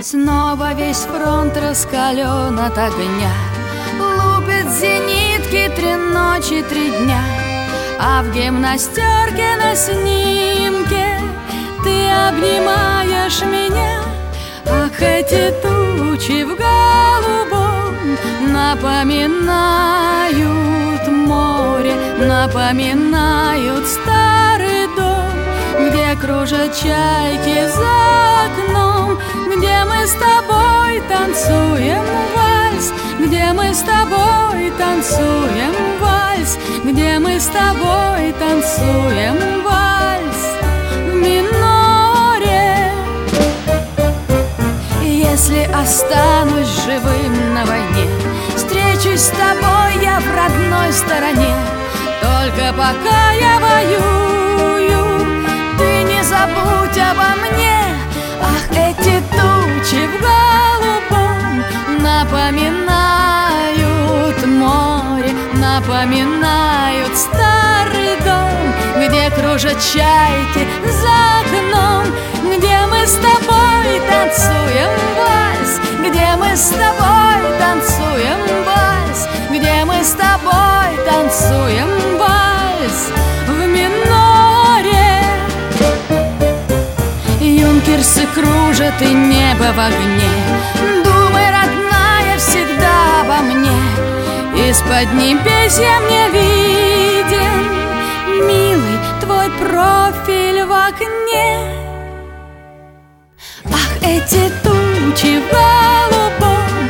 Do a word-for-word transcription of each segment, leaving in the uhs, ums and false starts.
Снова весь фронт раскален от огня, лупит зенитки три ночи, три дня. А в гимнастерке на снимке ты обнимаешь меня. Ах, эти тучи в голубом напоминают море, напоминают старый дом, где кружат чайки за окном, где мы с тобой танцуем вальс, где мы с тобой танцуем вальс, где мы с тобой танцуем вальс в миноре. Если останусь живым на войне, встречусь с тобой я в родной стороне. Только пока я воюю, ты не забудь обо мне. Ах, эти тучи в голубом напоминают море, напоминают старый дом, где кружат чайки за окном, где мы с тобой танцуем вальс, где мы с тобой танцуем вальс, где мы с тобой танцуем вальс в миноре. Юнкерсы кружат и небо в огне, думай, родная, всегда обо мне. Из-под небес я мне виден, милый, твой профиль в окне. Ах, эти тучи в голубом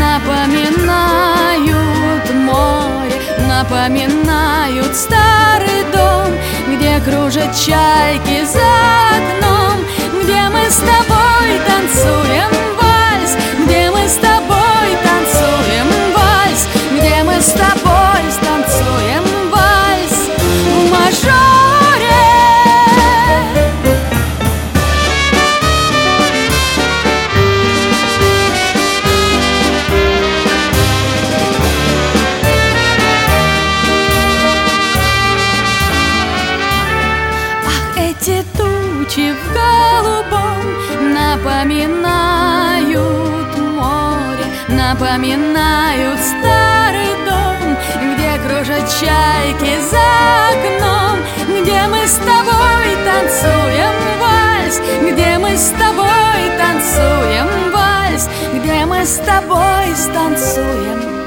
напоминают море, напоминают старый дом, где кружат чайки за окном, где мы с тобой танцуем вальс, где мы с тобой танцуем вальс, где мы с тобой станцуем вальс в мажоре. Ах, эти тучи в голубом напоминают море, напоминают старый дом, где кружат чайки за окном, где мы с тобой танцуем вальс, где мы с тобой танцуем вальс, где мы с тобой станцуем